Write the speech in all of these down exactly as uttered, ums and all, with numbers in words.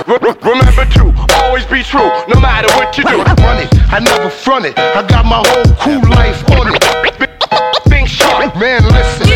Remember to always be true, no matter what you do. Run it, I never front it. I got my whole crew life on it. Think sharp, man, listen.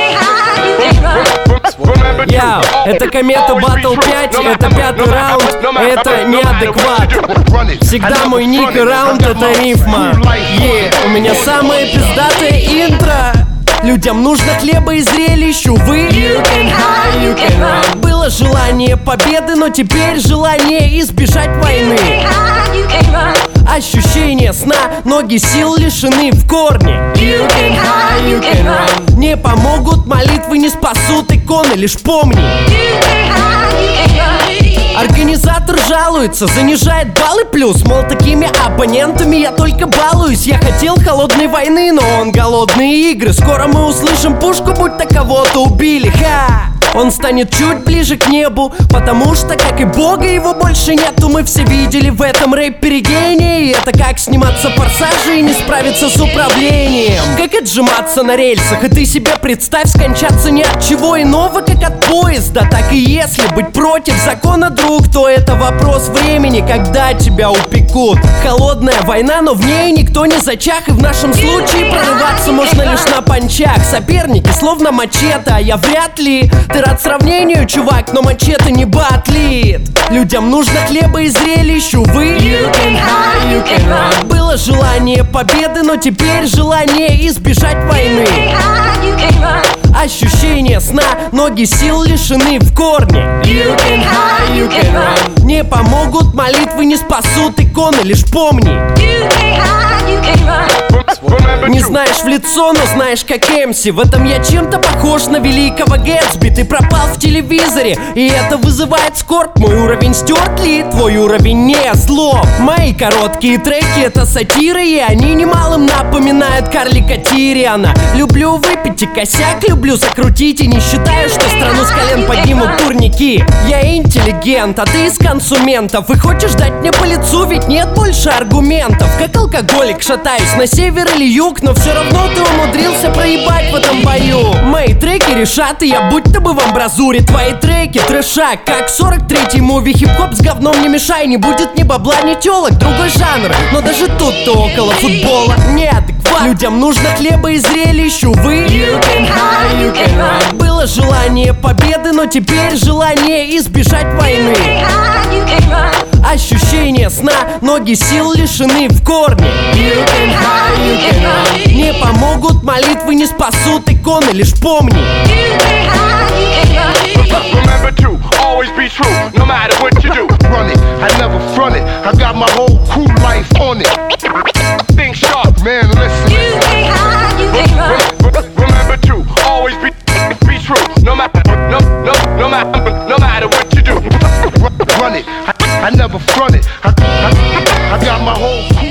Яу, это Комета Battle пять, это пятый раунд, это неадекват. Всегда мой ник и раунд это рифма. Е, у меня самое пиздатое интро. Людям нужно хлеба и зрелищ, увы. You can hide, you can run. Было желание победы, но теперь желание избежать войны. You can hide, you can run. Ощущение сна, ноги сил лишены в корне. You can hide, you can run. Не помогут молитвы, не спасут иконы, лишь помни. You can hide, you can run. Организатор жалуется, занижает баллы плюс. Мол, такими оппонентами я только балуюсь. Я хотел холодной войны, но он голодные игры. Скоро мы услышим пушку, будто кого-то убили. Ха! Он станет чуть ближе к небу, потому что, как и Бога, его больше нету. Мы все видели в этом рэпере гения. И это как сниматься в «Форсаже» и не справиться с управлением. Как отжиматься на рельсах. И ты себе представь, скончаться ни от чего иного, как от поезда. Так и если быть против закона, друг, то это вопрос времени, когда тебя упекут. Холодная война, но в ней никто не зачах. И в нашем случае прорываться можно лишь на панчах. Соперники словно мачете, а я вряд ли. Ты рад сравнению, чувак, но мачете не батлит. Людям нужно хлеба и зрелищ, увы. You can hide, you can run. Было желание победы, но теперь желание избежать войны. You can hide, you can run. Ощущение сна, ноги сил лишены в корне. You can hide, you can run. Не помогут молитвы, не спасут иконы, лишь помни. You can hide, you can run. Не знаешь в лицо, но знаешь как Эмси. В этом я чем-то похож на великого Гэтсби. Ты пропал в телевизоре, и это вызывает скорбь. Мой уровень стерт ли? Твой уровень не зло. Мои короткие треки это сатиры, и они немалым напоминают карлика Тириана. Люблю выпить и косяк, люблю закрутить, и не считаю, что страну с колен поднимут турники. Я интеллигент, а ты из консументов. И хочешь дать мне по лицу, ведь нет больше аргументов. Как алкоголик шатаюсь на север или юг, но все равно ты умудрился проебать в этом бою. Мои треки решат, и я будто бы в амбразуре. Твои треки трэша, как сорок третий муви. Хип-хоп с говном не мешай, не будет ни бабла, ни телок. Другой жанр, но даже тут ты около футбола. Неадекват. Людям нужно хлеба и зрелищ, увы. You can hide, you can run. Было желание победы, но теперь желание избежать войны. You can hide, you can run. Ощущение сна, ноги сил лишены в корне. You can hide, you can run. Не помогут молитвы, не спасут иконы, лишь помни. You can hide, you can run. Remember to always be true, no matter what you do. Run it, I never front it. I got my whole crew life on it. Think sharp, man, listen. You can hide, you can run. Remember to always be be true, no matter no no no matter no matter what you do. Run it, I, I never front it. I, I, I got my whole crew